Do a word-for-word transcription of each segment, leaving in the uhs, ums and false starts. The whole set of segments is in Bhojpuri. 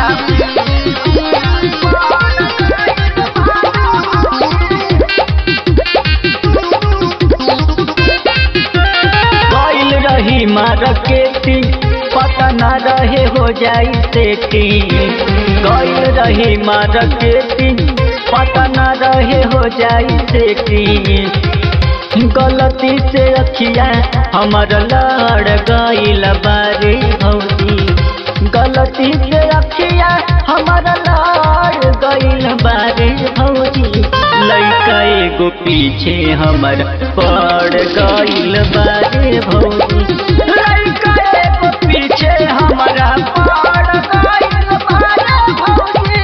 गइल रही मार्केटी पता न रहे हो जाई सेटी। गइल रही मार्केटी पता न रहे हो जाई सेटी। गलती से अखिया हमर लड़ गइल बारे भौजी। गलती से अखिया हमर लड़ गइल बारे भौजी। लइका एगो पीछे हमर पड़ गइल बारे भौजी। लइका एगो पीछे हमरा पड़ गइल बारे भौजी।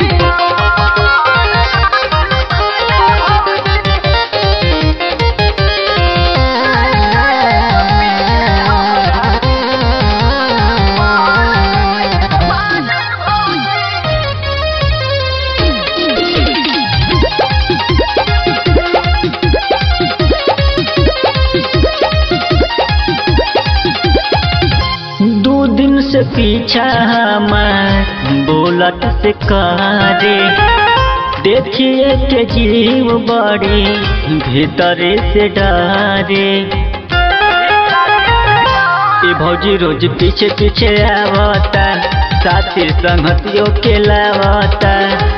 दो दिन से पीछा हमार बोलत से कारे। देखिए के जीव बड़ी भीतरे से डारे। ए भौजी रोज पीछे पीछे आवता साथी संगतियों के लावता।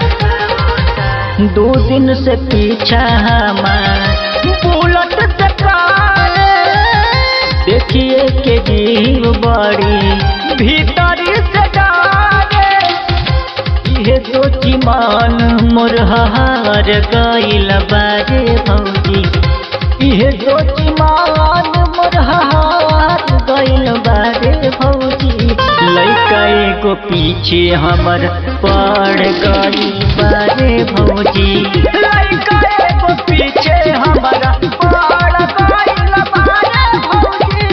दो दिन से पीछा हमार बोलत से कारे। देखिए के जीव बड़ी भीतरी से डारे। इहे सोची मान मोर हार गइल बारे भौजी। इहे सोची मान मोर हार गइल बारे भौजी। लइका एगो पीछे हमर पड़ गइल बारे भौजी। लइका एगो पीछे हमरा पड़ गइल बारे भौजी।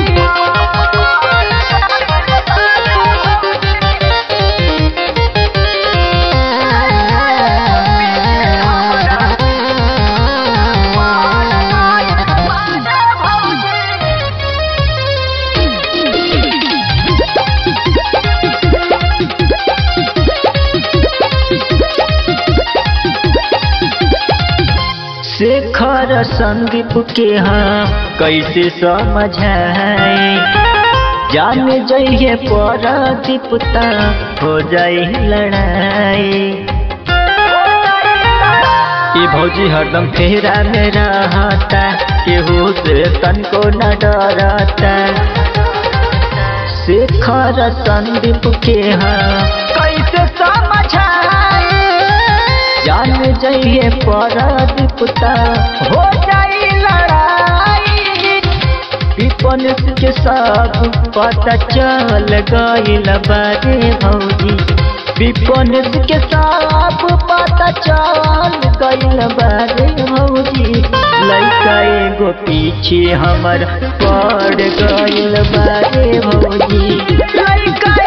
शेखर संदीप के हाँ कैसे समझाए। जाने जाइए परदीपता हो जाई लड़ाई। ये भौजी हरदम फेरा में रहता केहू से तनको न डरता। शेखर संदीप के हाँ कैसे समझाए। जान जाइए परदीपता हो जाई लड़ाई। विपन के सब पता चल गइल बारे भौजी। विपन के सब पता चल गइल बारे भौजी। लइका एगो पीछे हमर पड़ गइल बारे भौजी। लइका